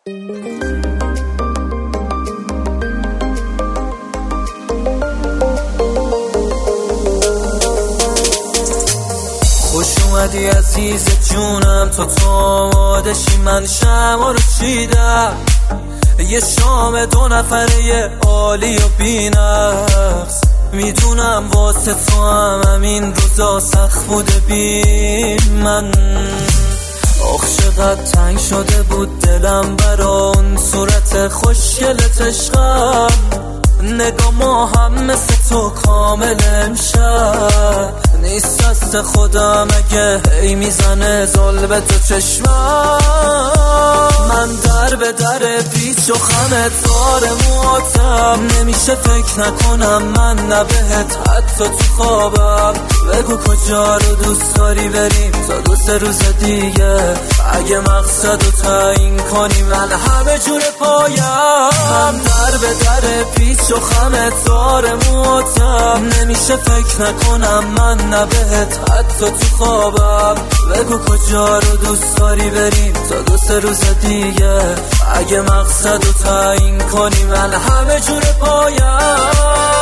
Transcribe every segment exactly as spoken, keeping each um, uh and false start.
خوش اومدی عزیز جونم، تو تو آمادشی من شمع رو چیدم. یه شام دو نفره عالی و بی‌نقص، میدونم واسه تو هم همین روزا سخت بوده بی من. آخ چقدر تنگ شده بود دلم برا اون صورت خوشگلت عشقم. نگاه ما هم مثل تو کامل امشب نیست دست خودم اگه هی میزنه ظل به تو چشمم. من در به در پیچ و خمت دار مواتم، نمیشه فکر نکنم من نبهت حتی تو خوابم. بگو کجا رو دوست داری بریم تا دو سه روز دیگه، اگه مقصد رو تعیین کنی من همه جور پایم. من در به در پیچ و خمت دار مواتم، نمیشه فکر نکنم من نبهت حتی تو خوابم. بگو کجا رو دوست داری بریم تا دو سه روز دیگه، اگه مقصد رو تعیین کنی من همه جور پایم.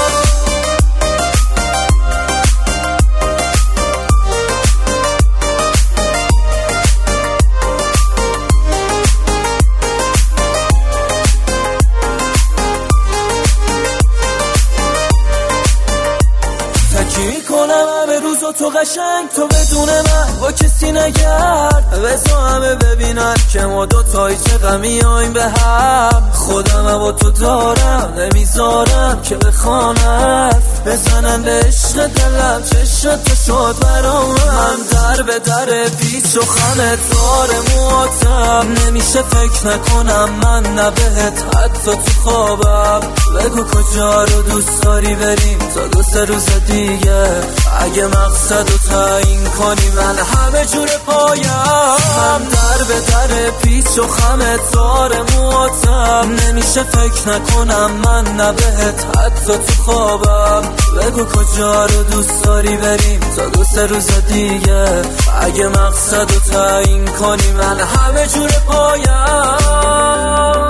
کنم همه روز و تو قشنگ تو بدون من با کسی نگرد، بزا همه ببینن که ما دوتایی چه غمیاییم به هم. خودم با تو دارم نمیذارم که بخوانم، بزنن به عشق دلم چشم تو شد برام. من در به در پیچ و خمت دار مواتم، نمیشه فکر نکنم من نبهت حتی تو خوابم. بگو کجا رو دوست داری بریم تا دو سه روز دیگه، اگه مقصد رو تعیین کنی من همه جور پایم. من در به در پیچ و خمت دار مواتم، نمیشه فکر نکنم من نبهت حتی تو خوابم. بگو کجا رو دوست داری بریم تا دو سه روز دیگه، اگه مقصد رو تعیین کنی من همه جور پایم.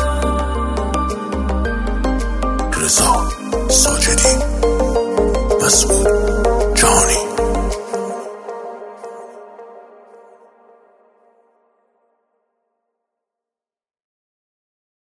رضا ساجدی، مسعود جهانی.